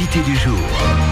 L'invité du jour.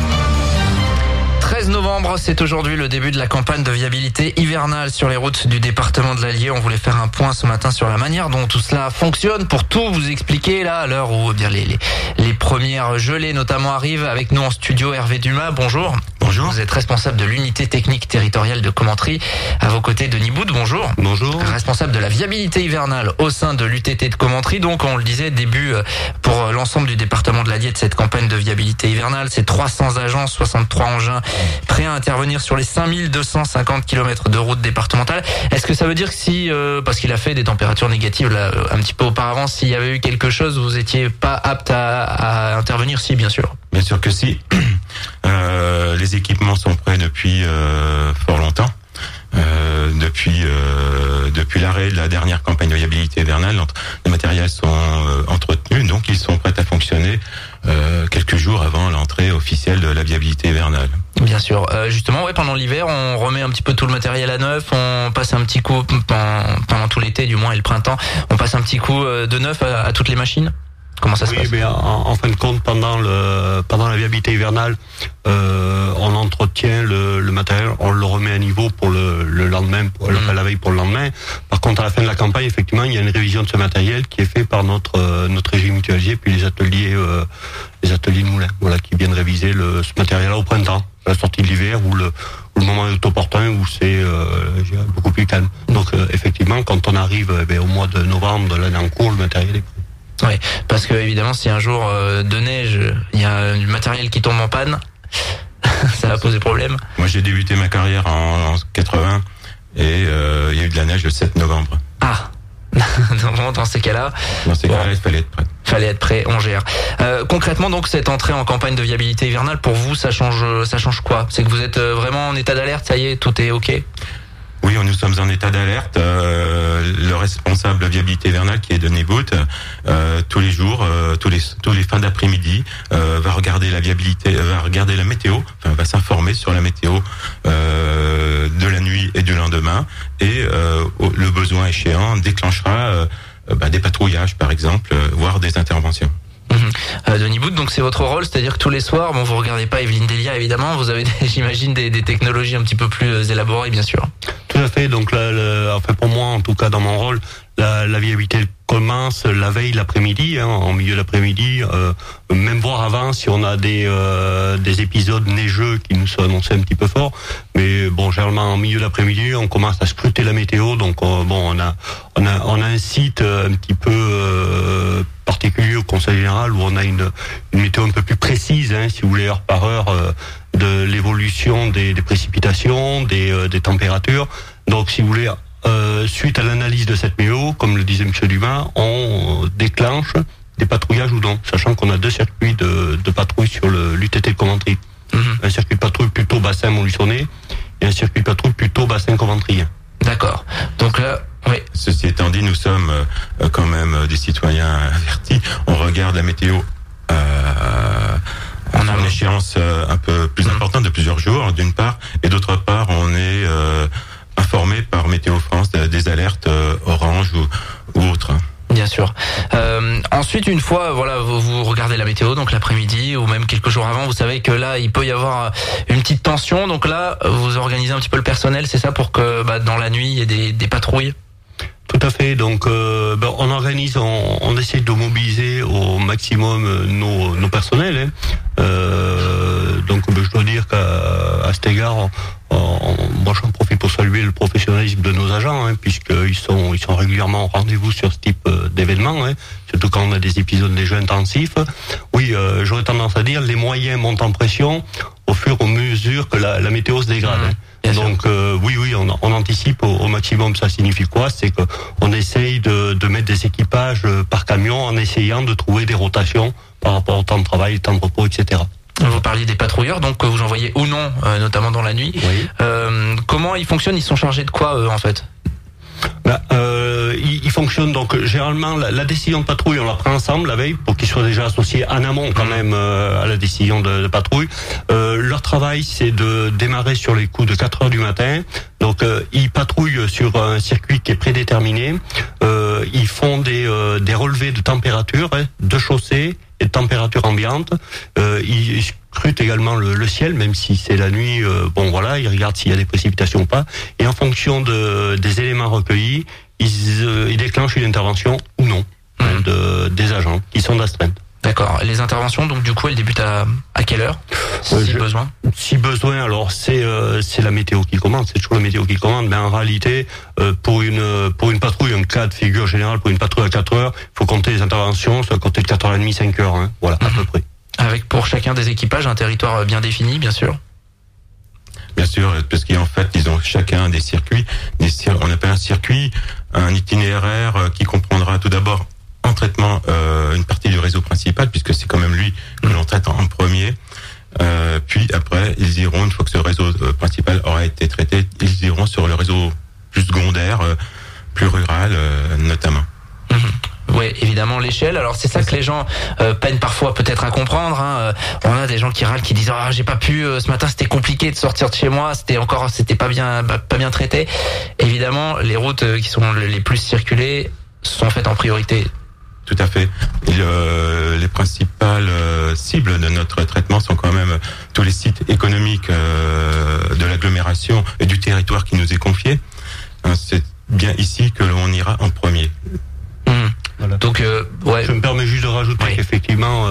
13 novembre, c'est aujourd'hui le début de la campagne de viabilité hivernale sur les routes du département de l'Allier. On voulait faire un point ce matin sur la manière dont tout cela fonctionne pour tout vous expliquer là à l'heure où bien les premières gelées notamment arrivent. Avec nous en studio Hervé Dumas, bonjour. Bonjour. Vous êtes responsable de l'unité technique territoriale de Commentry. À vos côtés, Denis Boud, bonjour. Bonjour. Responsable de la viabilité hivernale au sein de l'UTT de Commentry. Donc, on le disait, début pour l'ensemble du département de l'Allier de cette campagne de viabilité hivernale. C'est 300 agents, 63 engins prêts à intervenir sur les 5250 km de route départementale. Est-ce que ça veut dire que si, parce qu'il a fait des températures négatives là, un petit peu auparavant, s'il y avait eu quelque chose, vous étiez pas apte à intervenir? Si, bien sûr. Bien sûr que si. Les équipements sont prêts depuis fort longtemps. Depuis l'arrêt de la dernière campagne de viabilité hivernale, les matériels sont entretenus, donc ils sont prêts à fonctionner quelques jours avant l'entrée officielle de la viabilité hivernale. Bien sûr. Justement, pendant l'hiver, on remet un petit peu tout le matériel à neuf, on passe un petit coup, pendant tout l'été du moins et le printemps, on passe un petit coup de neuf à toutes les machines. Comment ça se passe? Oui, en fin de compte, pendant la viabilité hivernale, on entretient le matériel, on le remet à niveau pour le lendemain, la veille pour le lendemain. Par contre, à la fin de la campagne, effectivement, il y a une révision de ce matériel qui est fait par notre régie mutualisé, puis les ateliers de moulin, voilà, qui viennent réviser ce matériel-là au printemps, à la sortie de l'hiver, où le moment est opportun, où c'est beaucoup plus calme. Donc, effectivement, quand on arrive au mois de novembre de l'année en cours, le matériel est prêt. Oui, parce que évidemment, si un jour de neige, il y a du matériel qui tombe en panne, ça va poser problème. Moi, j'ai débuté ma carrière en 80 et il y a eu de la neige le 7 novembre. Ah, dans ces cas-là. Dans ces cas-là, il fallait être prêt. Fallait être prêt, on gère. Concrètement, donc, cette entrée en campagne de viabilité hivernale, pour vous, ça change quoi? C'est que vous êtes vraiment en état d'alerte, ça y est, tout est OK? Oui, nous sommes en état d'alerte. Le responsable de viabilité hivernale, qui est Denis Boud, tous les jours, tous les fins d'après-midi, va regarder la viabilité, va regarder la météo, va s'informer sur la météo de la nuit et du lendemain, et le besoin échéant déclenchera des patrouillages, par exemple, voire des interventions. Denis Boud, donc c'est votre rôle, c'est-à-dire que tous les soirs, vous regardez pas Evelyne Delia évidemment, vous avez j'imagine des technologies un petit peu plus élaborées, bien sûr. Tout à fait. Donc pour moi, en tout cas dans mon rôle, la viabilité commence la veille l'après-midi, en milieu d'après-midi, même voire avant si on a des épisodes neigeux qui nous sont annoncés un petit peu fort. Mais bon, généralement en milieu d'après-midi, on commence à scruter la météo. Donc on a un site un petit peu particulier au Conseil général où on a une météo un peu plus précise, si vous voulez, heure par heure, de l'évolution des précipitations, des températures. Donc si vous voulez, suite à l'analyse de cette météo, comme le disait M. Dumas, on déclenche des patrouillages ou non, sachant qu'on a 2 circuits de patrouille sur l'UTT de Commentry. Un circuit de patrouille plutôt bassin Montluçonnet et un circuit de patrouille plutôt bassin Commentry. D'accord. Donc là, oui. Ceci étant dit, nous sommes quand même des citoyens avertis. On regarde la météo en une échéance un peu plus importante de plusieurs jours, d'une part, et d'autre part, on est informé par Météo France des alertes orange ou autres. Bien sûr. Ensuite, une fois, vous regardez la météo, donc l'après-midi ou même quelques jours avant, vous savez que là, il peut y avoir une petite tension. Donc là, vous organisez un petit peu le personnel, c'est ça, pour que dans la nuit, il y ait des patrouilles. Tout à fait. Donc, on organise, on essaie de mobiliser au maximum nos personnels. Donc, je dois dire qu'à cet égard, moi, j'en profite pour saluer le professionnalisme de nos agents, puisqu'ils sont régulièrement au rendez-vous sur ce type d'événements, surtout quand on a des épisodes déjà intensifs. Oui, j'aurais tendance à dire, les moyens montent en pression au fur et à mesure que la météo se dégrade. Donc oui, on anticipe au maximum. Ça signifie quoi? C'est que on essaye de mettre des équipages par camion en essayant de trouver des rotations par rapport au temps de travail, temps de repos, etc. Vous parliez des patrouilleurs, donc que vous envoyez ou non, notamment dans la nuit. Oui. Comment ils fonctionnent? Ils sont chargés de quoi, eux, en fait? Ils fonctionnent donc généralement la décision de patrouille on la prend ensemble la veille pour qu'ils soient déjà associés en amont quand même à la décision de patrouille. Leur travail c'est de démarrer sur les coups de 4 heures du matin. Donc ils patrouillent sur un circuit qui est prédéterminé. ils font des relevés de température, de chaussée et de température ambiante. Ils scrutent également le ciel, même si c'est la nuit. Ils regardent s'il y a des précipitations ou pas. Et en fonction des éléments recueillis, ils déclenchent une intervention ou non des agents qui sont d'astreinte. D'accord. Les interventions, donc du coup, elles débutent à quelle heure, si besoin? Si besoin, alors c'est la météo qui commande, c'est toujours la météo qui commande, mais en réalité, pour une patrouille, un cas de figure générale, pour une patrouille à 4 heures, il faut compter les interventions, soit compter de 4h30, 5 heures, voilà, à peu près. Avec pour chacun des équipages un territoire bien défini, bien sûr. Bien sûr, parce qu'en fait, ils ont chacun des circuits, on appelle un circuit, un itinéraire qui comprendra tout d'abord en traitement une partie du réseau principal, puisque c'est quand même lui que l'on traite en premier. Puis après, ils iront, une fois que ce réseau principal aura été traité, ils iront sur le réseau plus secondaire, plus rural notamment. Oui, évidemment l'échelle. Alors c'est ça que les gens peinent parfois peut-être à comprendre. On a des gens qui râlent, qui disent j'ai pas pu ce matin, c'était compliqué de sortir de chez moi, c'était pas bien traité. Évidemment, les routes qui sont les plus circulées sont faites en priorité. Tout à fait. Et les principales cibles de notre traitement sont quand même tous les sites économiques de l'agglomération et du territoire qui nous est confié. C'est bien ici que l'on ira en premier. Voilà. Donc, je me permets juste de rajouter qu'effectivement,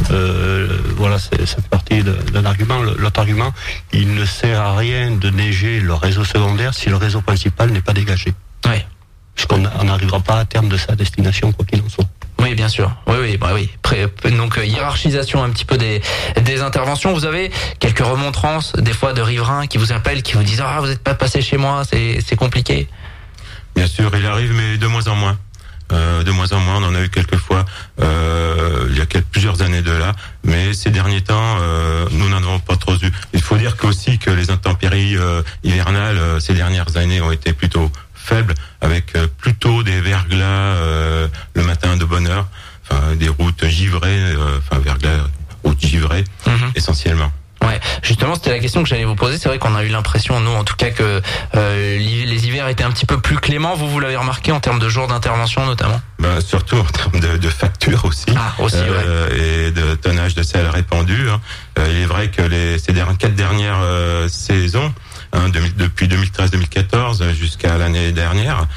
ça fait partie d'un argument. L'autre argument, il ne sert à rien de neiger le réseau secondaire si le réseau principal n'est pas dégagé. Oui. Puisqu'on n'arrivera pas à terme de sa destination, quoi qu'il en soit. Oui, bien sûr. Oui. Donc hiérarchisation un petit peu des interventions. Vous avez quelques remontrances des fois de riverains qui vous appellent, qui vous disent vous n'êtes pas passé chez moi, c'est compliqué. Bien sûr, il arrive, mais de moins en moins. On en a eu quelques fois il y a plusieurs années de là, mais ces derniers temps nous n'en avons pas trop eu. Il faut dire aussi que les intempéries hivernales ces dernières années ont été plutôt faibles, avec plutôt des verglas le matin de bonne heure, des routes givrées, verglas, routes givrées essentiellement. Ouais, justement, c'était la question que j'allais vous poser. C'est vrai qu'on a eu l'impression, nous, en tout cas, que les hivers étaient un petit peu plus cléments. Vous l'avez remarqué en termes de jours d'intervention, notamment. Surtout en termes de factures aussi, et de tonnage de sel répandu. Il est vrai que ces 4 dernières saisons, depuis 2013-2014 jusqu'à l'année dernière,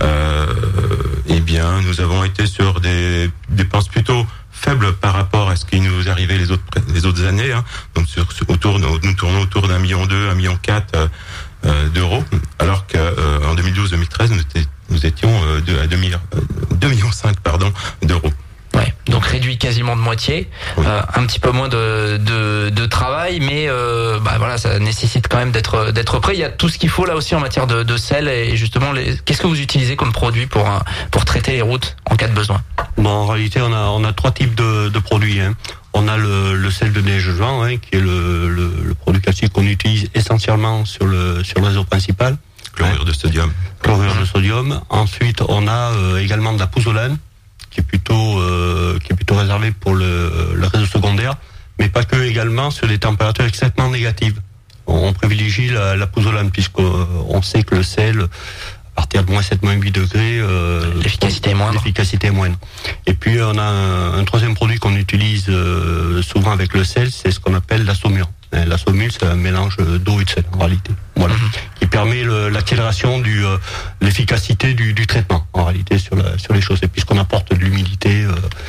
nous avons été sur des dépenses plutôt faible par rapport à ce qui nous arrivait les autres années, donc nous tournons autour d'1,2 million, 1,4 million d'euros, alors qu'en 2012-2013 nous étions à 2,5 millions d'euros. Ouais, donc réduit quasiment de moitié, un petit peu moins de travail, mais ça nécessite quand même d'être prêt. Il y a tout ce qu'il faut là aussi en matière de sel, et justement qu'est-ce que vous utilisez comme produit pour traiter les routes en cas de besoin? En réalité, on a 3 types de produits. On a le sel de neigement, qui est le produit classique qu'on utilise essentiellement sur le réseau principal. Chlorure de sodium. Ensuite, on a également de la pouzzolane, qui est plutôt réservé pour le réseau secondaire, mais pas que, également sur des températures extrêmement négatives. On privilégie la pouzzolane, puisqu'on sait que le sel, à partir de -7, -8 degrés, l'efficacité est moindre. Et puis on a un troisième produit qu'on utilise souvent avec le sel, c'est ce qu'on appelle la saumure. La saumure, c'est un mélange d'eau et de sel en réalité, qui permet l'accélération l'efficacité du traitement en réalité sur les chaussées, puisqu'on apporte de l'humidité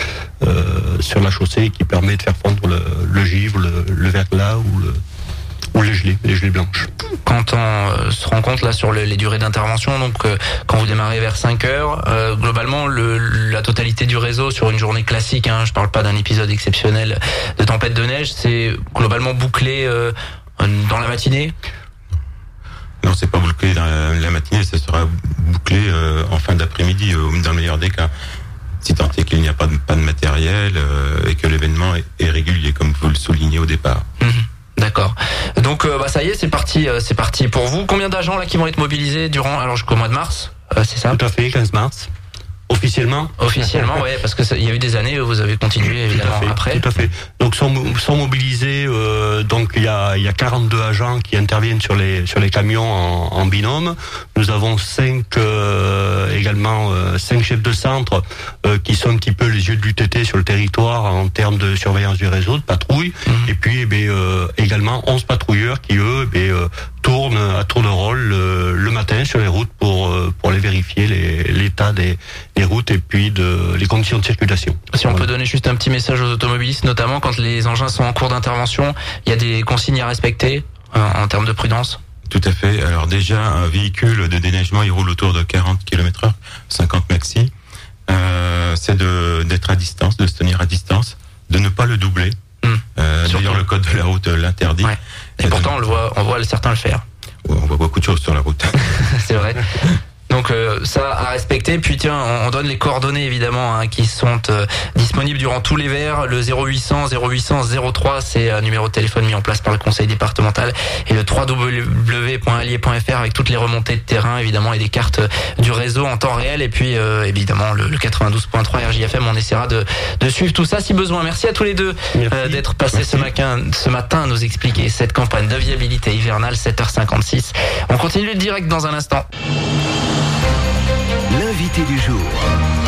sur la chaussée, qui permet de faire fondre le givre, le verglas ou les gelées blanches. Quand on se rend compte là sur les durées d'intervention, donc quand vous démarrez vers 5 heures, globalement la totalité du réseau sur une journée classique, je parle pas d'un épisode exceptionnel de tempête de neige, c'est globalement bouclé dans la matinée? Non, c'est pas bouclé dans la matinée, ça sera bouclé en fin d'après-midi, dans le meilleur des cas. Si tant est qu'il n'y a pas de matériel et que l'événement est régulier, comme vous le soulignez au départ. D'accord. Donc ça y est, c'est parti pour vous. Combien d'agents là qui vont être mobilisés jusqu'au mois de mars, c'est ça? Tout à fait, 15 mars. Officiellement, ouais, parce que il y a eu des années où vous avez continué évidemment après. Tout à fait. Donc sont mobilisés. Donc il y a 42 agents qui interviennent sur les camions en binôme. Nous avons 5 chefs de centre qui sont un petit peu les yeux de l'UTT sur le territoire en termes de surveillance du réseau, de patrouille. Et puis également 11 patrouilleurs qui eux tournent à tour de rôle le matin sur les routes pour aller vérifier l'état des routes et puis les conditions de circulation. Si on peut donner juste un petit message aux automobilistes, notamment quand les engins sont en cours d'intervention, il y a des consignes à respecter en termes de prudence. Tout à fait. Alors déjà, un véhicule de déneigement, il roule autour de 40 km/h, 50 maxi. C'est d'être à distance, de se tenir à distance, de ne pas le doubler. D'ailleurs, le code de la route l'interdit. Ouais. Et pourtant, on voit certains le faire. On voit beaucoup de choses sur la route. C'est vrai. Donc ça à respecter. Puis tiens, on donne les coordonnées évidemment qui sont disponibles durant tous les verts. Le 0800 03, c'est un numéro de téléphone mis en place par le conseil départemental, et le www.allier.fr avec toutes les remontées de terrain évidemment et des cartes du réseau en temps réel. Et puis évidemment le 92.3 RJFM. On essaiera de suivre tout ça si besoin. Merci à tous les deux d'être passés ce matin à nous expliquer cette campagne de viabilité hivernale. 7h56. On continue le direct dans un instant. L'invité du jour.